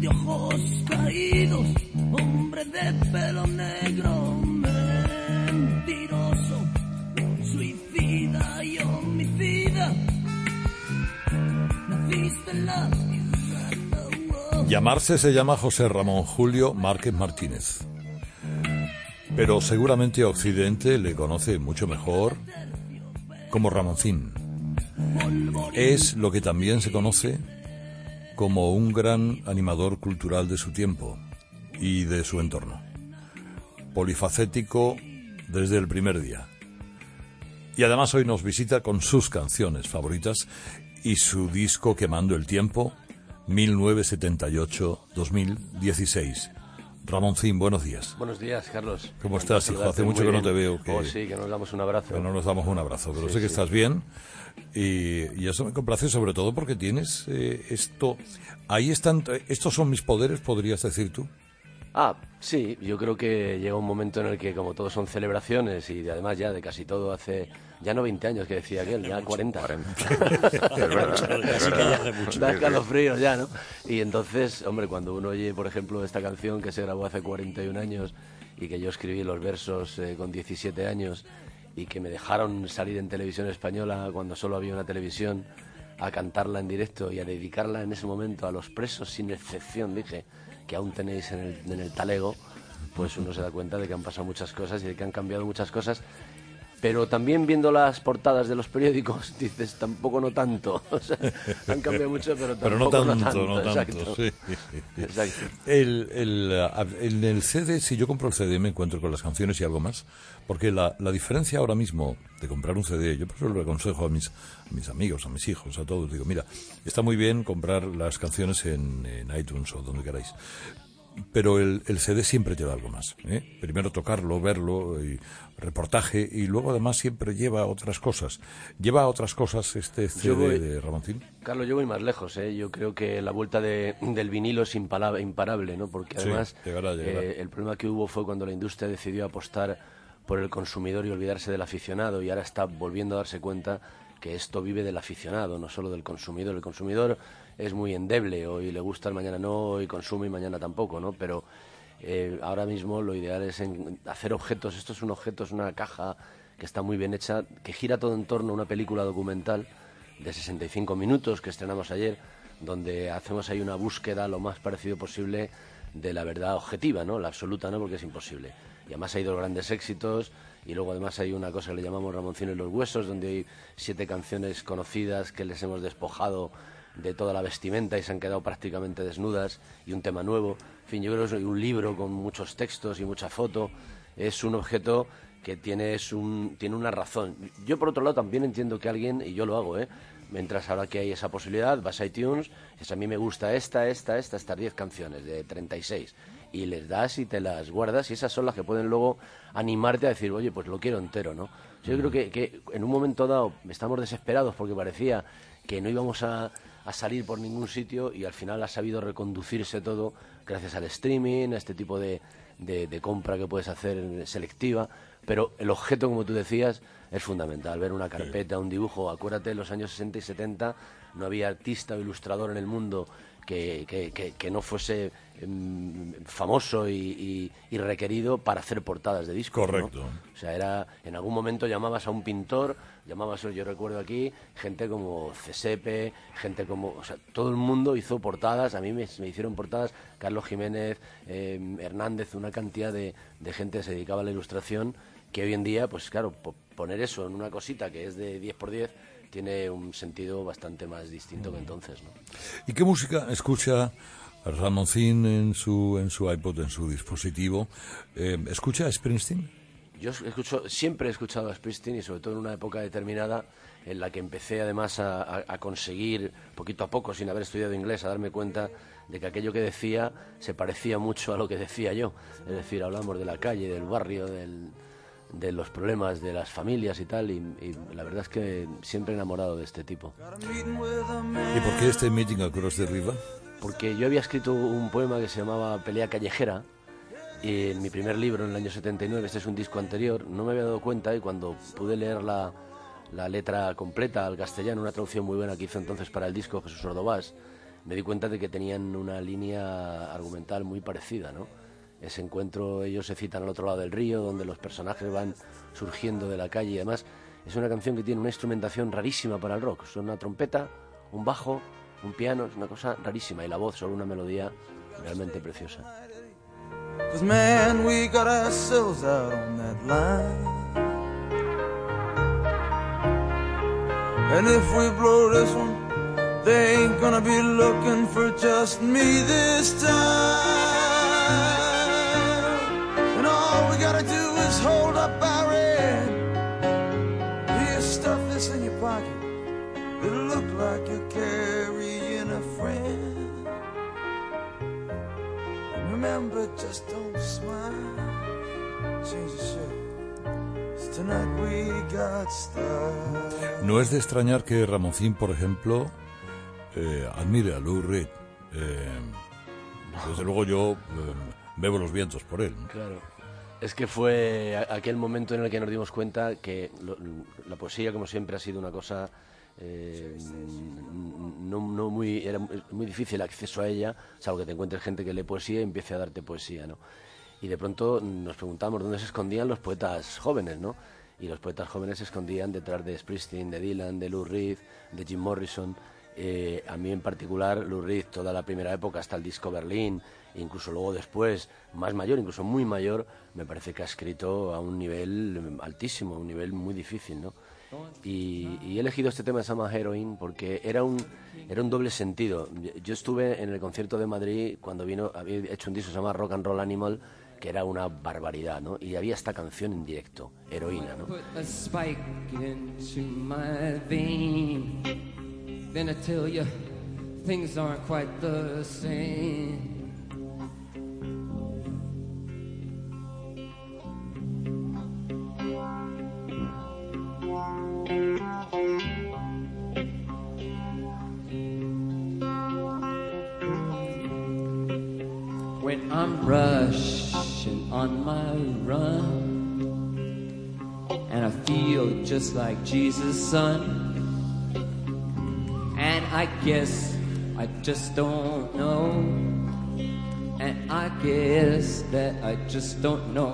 ojos caídos, hombre de pelo negro, mentiroso, suicida y homicida. Naciste en la tierra. Llamarse se llama José Ramón Julio Márquez Martínez, pero seguramente Occidente le conoce mucho mejor como Ramoncín. Es lo que también se conoce como un gran animador cultural de su tiempo y de su entorno. Polifacético desde el primer día. Y además hoy nos visita con sus canciones favoritas y su disco Quemando el Tiempo, 1978-2016. Ramoncín, buenos días. Buenos días, Carlos. ¿Cómo estás, hijo? Hace mucho que no te veo. Oh, sí, que nos damos un abrazo. Que no nos damos un abrazo, pero Sí, sé que sí. estás bien y eso me complace sobre todo porque tienes esto... Ahí están, estos son mis poderes, podrías decir tú. Ah, sí, yo creo que llega un momento en el que como todos son celebraciones y además ya de casi todo hace, ya no 20 años que decía aquel, ya 40. Es verdad. Así que ya hace mucho. Da escalofríos ya, ¿no? Y entonces, hombre, cuando uno oye, por ejemplo, esta canción que se grabó hace 41 años y que yo escribí los versos con 17 años y que me dejaron salir en televisión española cuando solo había una televisión a cantarla en directo y a dedicarla en ese momento a los presos sin excepción, dije, que aún tenéis en el talego, pues uno se da cuenta de que han pasado muchas cosas y de que han cambiado muchas cosas. Pero también viendo las portadas de los periódicos, dices, tampoco no tanto. O sea, han cambiado mucho, pero tampoco no tanto. Exacto. Sí. Exacto. En el CD, si yo compro el CD me encuentro con las canciones y algo más, porque la diferencia ahora mismo de comprar un CD, yo por eso lo aconsejo a mis amigos, a mis hijos, a todos, digo, mira, está muy bien comprar las canciones en iTunes o donde queráis, pero el CD siempre te da algo más, ¿eh? Primero tocarlo, verlo, y reportaje, y luego además siempre lleva otras cosas. ¿Lleva otras cosas este CD de Ramoncín? Carlos, yo voy más lejos, ¿eh? Yo creo que la vuelta del vinilo es imparable, ¿no? Porque además sí, llegará. El problema que hubo fue cuando la industria decidió apostar por el consumidor y olvidarse del aficionado, y ahora está volviendo a darse cuenta que esto vive del aficionado, no solo del consumidor. El consumidor es muy endeble, hoy le gusta, mañana no, hoy consume y mañana tampoco, ¿no? Pero ahora mismo lo ideal es hacer objetos. Esto es un objeto, es una caja que está muy bien hecha, que gira todo en torno a una película documental de 65 minutos que estrenamos ayer, donde hacemos ahí una búsqueda lo más parecido posible de la verdad objetiva, ¿no? La absoluta no, porque es imposible. Y además hay dos grandes éxitos, y luego además hay una cosa que le llamamos Ramoncín en los huesos, donde hay 7 canciones conocidas que les hemos despojado de toda la vestimenta y se han quedado prácticamente desnudas, y un tema nuevo. En fin, yo creo que es un libro con muchos textos y mucha foto. Es un objeto que tiene una razón. Yo, por otro lado, también entiendo que alguien, y yo lo hago, mientras ahora que hay esa posibilidad, vas a iTunes, dices, a mí me gusta estas 10 canciones de 36, y les das y te las guardas, y esas son las que pueden luego animarte a decir, oye, pues lo quiero entero, ¿no? Yo creo que en un momento dado estamos desesperados porque parecía que no íbamos a salir por ningún sitio, y al final ha sabido reconducirse todo gracias al streaming, a este tipo de compra que puedes hacer selectiva. Pero el objeto, como tú decías, es fundamental. Ver una carpeta, un dibujo. Acuérdate, en los años 60 y 70 no había artista o ilustrador en el mundo que no fuese famoso y requerido para hacer portadas de discos. Correcto. ¿No? O sea, en algún momento llamabas a un pintor, yo recuerdo aquí, gente como Cesepe, o sea, todo el mundo hizo portadas. A mí me hicieron portadas Carlos Jiménez, Hernández, una cantidad de gente que se dedicaba a la ilustración, que hoy en día, pues claro, poner eso en una cosita que es de 10x10 tiene un sentido bastante más distinto que entonces, ¿no? ¿Y qué música escucha Ramoncín en su iPod, en su dispositivo? ¿Escucha a Springsteen? Yo siempre he escuchado a Springsteen, y sobre todo en una época determinada en la que empecé además a conseguir, poquito a poco, sin haber estudiado inglés, a darme cuenta de que aquello que decía se parecía mucho a lo que decía yo. Es decir, hablamos de la calle, del barrio, de los problemas de las familias y tal, y la verdad es que siempre enamorado de este tipo. ¿Y por qué este Meeting Across the River? Porque yo había escrito un poema que se llamaba Pelea Callejera, y en mi primer libro, en el año 79, este es un disco anterior, no me había dado cuenta, y cuando pude leer la letra completa al castellano, una traducción muy buena que hizo entonces para el disco Jesús Ordovás, me di cuenta de que tenían una línea argumental muy parecida, ¿no? Ese encuentro, ellos se citan al otro lado del río, donde los personajes van surgiendo de la calle, y además es una canción que tiene una instrumentación rarísima para el rock. Son una trompeta, un bajo, un piano, es una cosa rarísima, y la voz sobre una melodía realmente preciosa. 'Cause man, we got ourselves out on that line, and if we blow this one, they ain't gonna be looking for just me this time. And all we gotta do is hold up our end. Here, stuff this in your pocket. It'll look like you're carrying a friend. Remember, just don't smile. Change the shirt. Tonight we got style. No es de extrañar que Ramoncín, por ejemplo, admire a Lou Reed. Desde luego yo bebo los vientos por él. Claro. Es que fue aquel momento en el que nos dimos cuenta que la poesía, como siempre, ha sido una cosa era muy difícil el acceso a ella, salvo que te encuentres gente que lee poesía y empiece a darte poesía, ¿no? Y de pronto nos preguntamos dónde se escondían los poetas jóvenes, ¿no? Y los poetas jóvenes se escondían detrás de Springsteen, de Dylan, de Lou Reed, de Jim Morrison. A mí en particular, Lou Reed, toda la primera época hasta el disco Berlín, incluso luego después, más mayor, incluso muy mayor, me parece que ha escrito a un nivel altísimo, a un nivel muy difícil, ¿no? Y he elegido este tema de Summer Heroine porque era un doble sentido. Yo estuve en el concierto de Madrid cuando vino, había hecho un disco que se llama Rock and Roll Animal, que era una barbaridad, ¿no? Y había esta canción en directo, Heroína, ¿no? Put a spike into my vein. Then I tell you, things aren't quite the same. When I'm rushing on my run and I feel just like Jesus' son, and I guess I just don't know, and I guess that I just don't know.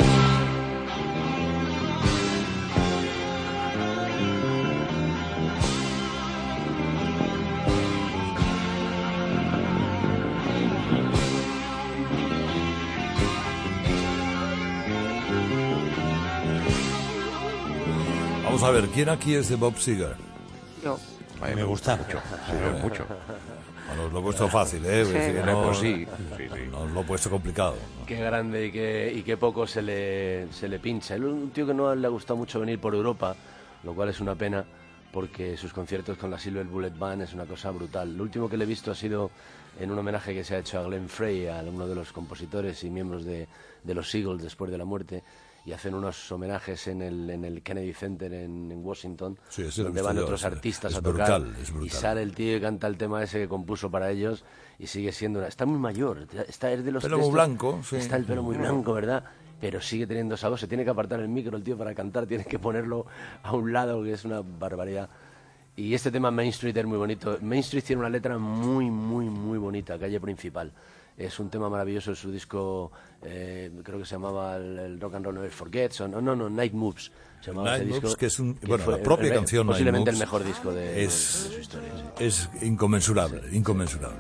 Vamos a ver, ¿quién aquí es de Bob Seger? Yo. A mí me gusta mucho. Sí, mucho. Bueno, os lo he puesto fácil, ¿eh? Sí, Es que pues sí. no os lo he puesto complicado. Qué grande y qué poco se le pincha. Es un tío que no le ha gustado mucho venir por Europa, lo cual es una pena, porque sus conciertos con la Silver Bullet Band es una cosa brutal. Lo último que le he visto ha sido en un homenaje que se ha hecho a Glenn Frey, a uno de los compositores y miembros de los Eagles después de la muerte, y hacen unos homenajes en el Kennedy Center en Washington, Sí, donde van otros artistas a tocar, y sale el tío y canta el tema ese que compuso para ellos, y sigue siendo está muy mayor, es de los pelo muy blanco, sí. Está el pelo muy blanco, ¿verdad? Pero sigue teniendo esa voz. Se tiene que apartar el micro el tío para cantar, tiene que ponerlo a un lado, que es una barbaridad. Y este tema Main Street es muy bonito. Main Street tiene una letra muy, muy, muy bonita, Calle Principal. Es un tema maravilloso, es su disco, creo que se llamaba el Rock and Roll Never Forgets, Night Moves. Se llamaba Night ese disco, Moves, que es fue la propia canción posiblemente Night el Moves mejor disco de su historia. Sí. Es inconmensurable, inconmensurable.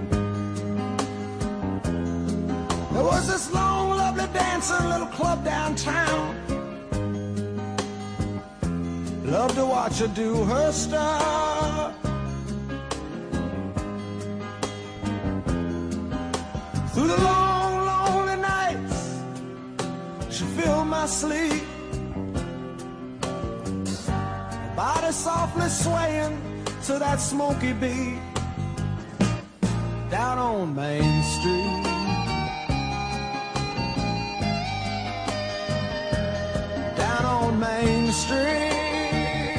There was this long, lovely dancing little club downtown. Loved to watch her do her stuff. Through the long, lonely nights, she filled my sleep. Her body softly swaying to that smoky beat. Down on Main Street. Down on Main Street.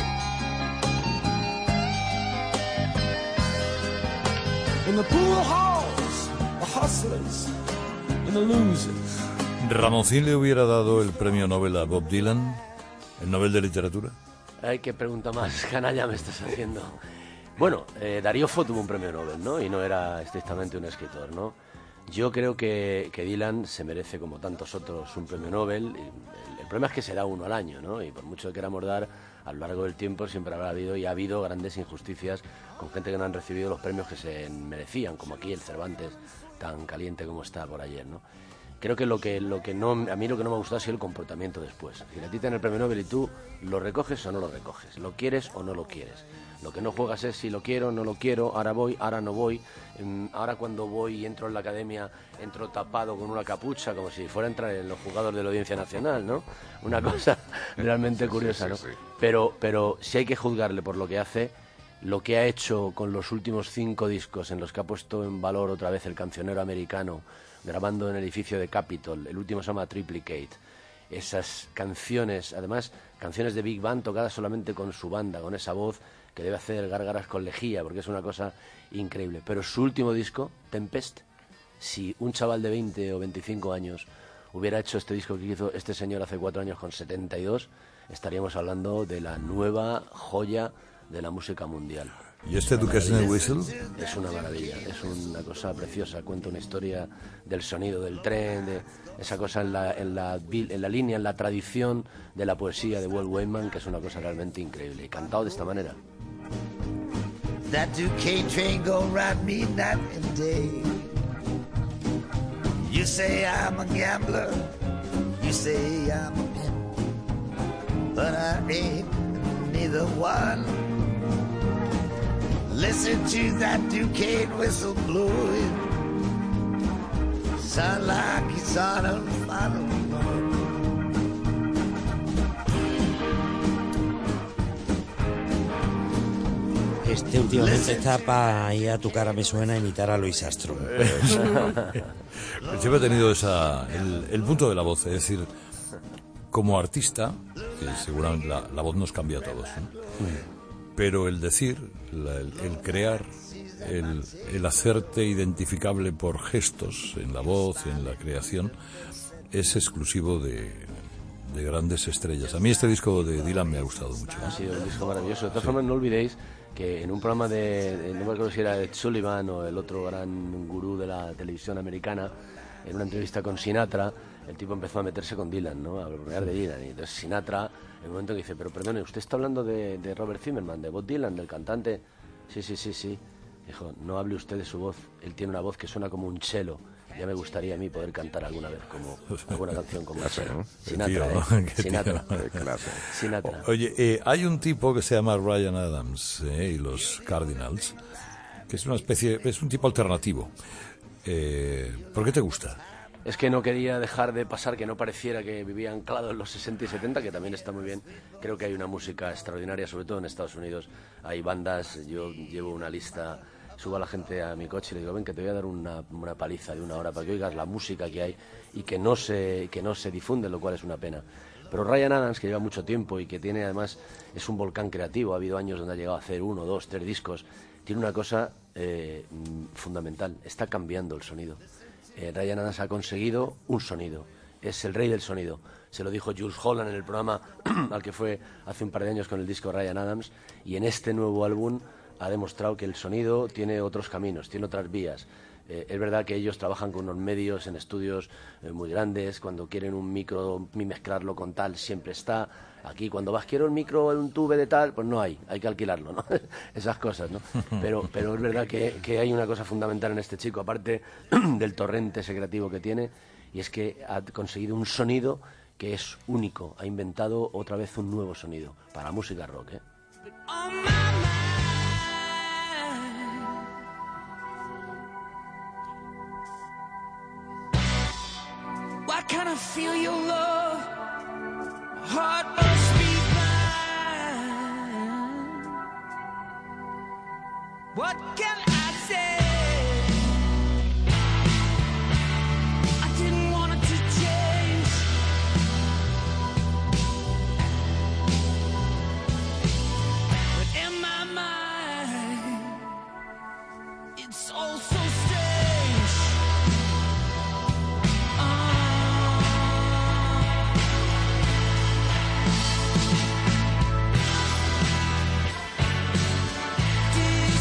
In the pool halls, the hustlers and the losers. ¿Ramoncín le hubiera dado el premio Nobel a Bob Dylan? ¿El Nobel de Literatura? Ay, qué pregunta más canalla me estás haciendo. Bueno, Darío Fo tuvo un premio Nobel, ¿no? Y no era estrictamente un escritor, ¿no? Yo creo que Dylan se merece, como tantos otros, un premio Nobel. El problema es que se da uno al año, ¿no? Y por mucho que queramos dar, a lo largo del tiempo siempre habrá habido y ha habido grandes injusticias con gente que no han recibido los premios que se merecían, como aquí el Cervantes, tan caliente como está por ayer, ¿no? Creo que a mí lo que no me ha gustado ha sido el comportamiento después. Si a ti te dan el premio Nobel y tú lo recoges o no lo recoges, lo quieres o no lo quieres. Lo que no juegas es si lo quiero, no lo quiero, ahora voy, ahora no voy. Ahora cuando voy y entro en la academia, entro tapado con una capucha, como si fuera a entrar en los juzgados de la Audiencia Nacional, ¿no? Una cosa realmente curiosa, ¿no? Pero si hay que juzgarle por lo que hace, lo que ha hecho con los últimos 5 discos en los que ha puesto en valor otra vez el cancionero americano, grabando en el edificio de Capitol, el último se llama Triplicate. Esas canciones, además, canciones de Big Band tocadas solamente con su banda, con esa voz que debe hacer gárgaras con lejía, porque es una cosa increíble. Pero su último disco, Tempest, si un chaval de 20 o 25 años hubiera hecho este disco que hizo este señor hace 4 años con 72, estaríamos hablando de la nueva joya de la música mundial. ¿Y este Duquesne Whistle? Es una maravilla, es una cosa preciosa. Cuenta una historia del sonido del tren, de esa cosa en la línea, en la tradición de la poesía de Walt Whitman, que es una cosa realmente increíble. Y cantado de esta manera. That Duquesne train go round me night and day. You say I'm a gambler, you say I'm a pimp, but I ain't neither one. Listen to that Duquesne whistle blowing, sound like he's on a final run. Este últimamente está para ir a Tu cara me suena a imitar a Louis Armstrong. Siempre he tenido el punto de la voz, es decir, como artista, que seguramente la voz nos cambia a todos, ¿no? Pero el decir, el crear, el hacerte identificable por gestos en la voz, en la creación, es exclusivo de grandes estrellas. A mí este disco de Dylan me ha gustado mucho. Ha sido un disco maravilloso. De todas formas, no olvidéis que en un programa no me acuerdo si era Ed Sullivan o el otro gran gurú de la televisión americana, en una entrevista con Sinatra, el tipo empezó a meterse con Dylan, ¿no? A hablar de Dylan. Y entonces Sinatra, en un momento que dice, pero perdone, ¿usted está hablando de Robert Zimmerman, de Bob Dylan, del cantante? Sí. Dijo, no hable usted de su voz, él tiene una voz que suena como un cello. Ya me gustaría a mí poder cantar alguna vez como alguna canción como esa. Sinatra, Sinatra. Oye, hay un tipo que se llama Ryan Adams y los Cardinals, que es una especie, es un tipo alternativo. ¿Por qué te gusta? Es que no quería dejar de pasar, que no pareciera que vivía anclado en los 60 y 70, que también está muy bien. Creo que hay una música extraordinaria, sobre todo en Estados Unidos. Hay bandas, yo llevo una lista, subo a la gente a mi coche y le digo, ven que te voy a dar una paliza de 1 hora para que oigas la música que hay y que no se difunde, lo cual es una pena. Pero Ryan Adams, que lleva mucho tiempo y que tiene además, es un volcán creativo, ha habido años donde ha llegado a hacer 1, 2, 3 discos, tiene una cosa fundamental, está cambiando el sonido. Ryan Adams ha conseguido un sonido, es el rey del sonido. Se lo dijo Jules Holland en el programa al que fue hace un par de años con el disco Ryan Adams, y en este nuevo álbum ha demostrado que el sonido tiene otros caminos, tiene otras vías. Es verdad que ellos trabajan con unos medios en estudios muy grandes, cuando quieren un micro y mezclarlo con tal siempre está. Aquí cuando vas, quiero el micro en un tube de tal, pues no hay que alquilarlo, ¿no? Esas cosas, ¿no? Pero es verdad que hay una cosa fundamental en este chico, aparte del torrente ese creativo que tiene, y es que ha conseguido un sonido que es único, ha inventado otra vez un nuevo sonido para música rock, ¿eh? Why can't I feel your love? My heart must be blind. What can I say? I didn't want it to change. But in my mind, it's all so strange. Did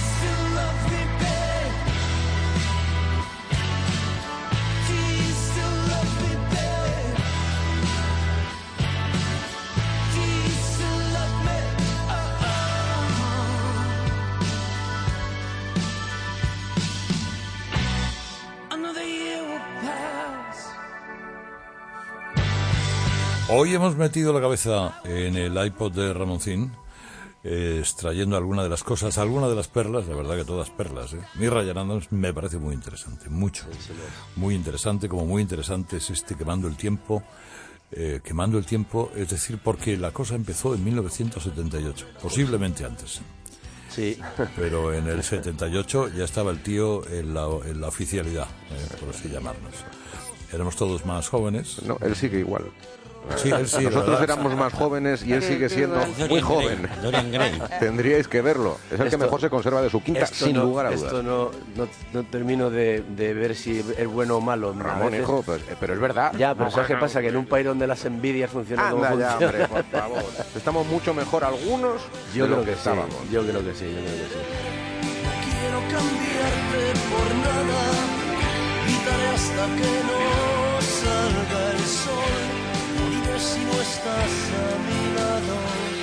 Hoy hemos metido la cabeza en el iPod de Ramoncín, extrayendo algunas de las cosas, algunas de las perlas, la verdad que todas perlas, ¿eh? Mi Ryan Adams me parece muy interesante, mucho. Muy interesante, como muy interesante es Quemando el Tiempo. Quemando el Tiempo, es decir, porque la cosa empezó en 1978, posiblemente antes. Sí. Pero en el 78 ya estaba el tío en la oficialidad, por así llamarnos. Éramos todos más jóvenes. No, él sigue igual. Sí, él sí, nosotros éramos más jóvenes y él sigue siendo muy joven. Dorian Gray. Tendríais que verlo. Es el que mejor se conserva de su quinta, sin lugar a dudas. Esto no termino de ver si es bueno o malo. Ramón, hijo, pero es verdad. Ya, pero ¿sabes qué pasa? Que en un país donde las envidias funcionan como ya, funcionan. hombre, por favor. Estamos mucho mejor algunos Yo de lo creo que que estábamos. sí, yo creo que sí. No quiero cambiarte por nada, gritaré hasta que no salga el sol. Moriré si no estás a mi lado.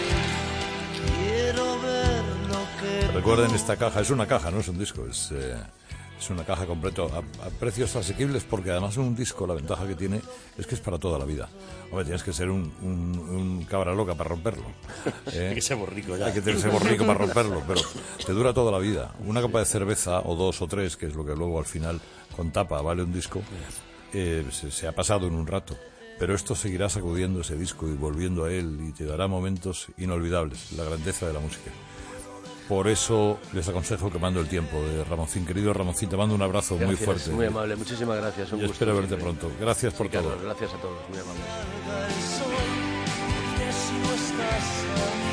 Quiero ver lo que... Recuerden esta caja, es una caja, no es un disco, es una caja completa a precios asequibles, porque además un disco, la ventaja que tiene es que es para toda la vida. Hombre, tienes que ser un cabra loca para romperlo. Hay que ser borrico ya. Hay que ser borrico para romperlo, pero te dura toda la vida. Una copa de cerveza, o dos o tres, que es lo que luego al final con tapa vale un disco, se ha pasado en un rato. Pero esto seguirá sacudiendo ese disco y volviendo a él, y te dará momentos inolvidables, la grandeza de la música. Por eso les aconsejo Quemando el Tiempo de Ramoncín. Querido Ramoncín, te mando un abrazo muy fuerte. Muy amable, muchísimas gracias. Un Yo gusto. espero verte pronto. Gracias por todo. Gracias a todos, muy amable. Moriré si no estás a mi